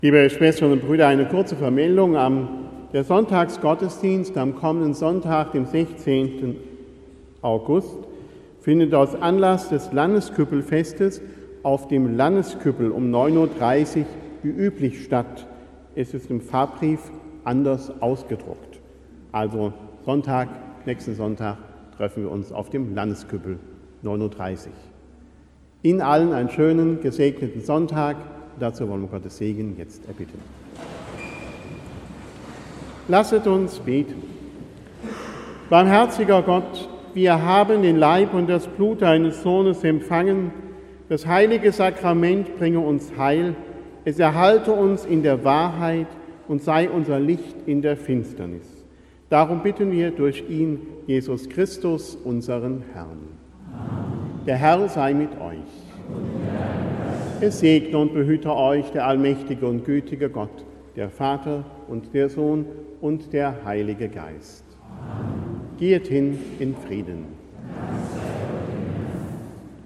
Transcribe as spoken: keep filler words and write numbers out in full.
Liebe Schwestern und Brüder, eine kurze Vermeldung. Am der Sonntagsgottesdienst am kommenden Sonntag, dem sechzehnten August, findet aus Anlass des Landesküppelfestes auf dem Landesküppel um neun Uhr dreißig wie üblich statt. Es ist im Pfarrbrief anders ausgedruckt. Also Sonntag, nächsten Sonntag, treffen wir uns auf dem Landesküppel, neun Uhr dreißig. Ihnen allen einen schönen, gesegneten Sonntag. Dazu wollen wir Gottes Segen jetzt erbitten. Lasset uns beten. Barmherziger Gott, wir haben den Leib und das Blut deines Sohnes empfangen. Das heilige Sakrament bringe uns Heil. Es erhalte uns in der Wahrheit und sei unser Licht in der Finsternis. Darum bitten wir durch ihn, Jesus Christus, unseren Herrn. Amen. Der Herr sei mit euch. Es segne und behüte euch der allmächtige und gütige Gott, der Vater und der Sohn und der Heilige Geist. Amen. Geht hin in Frieden.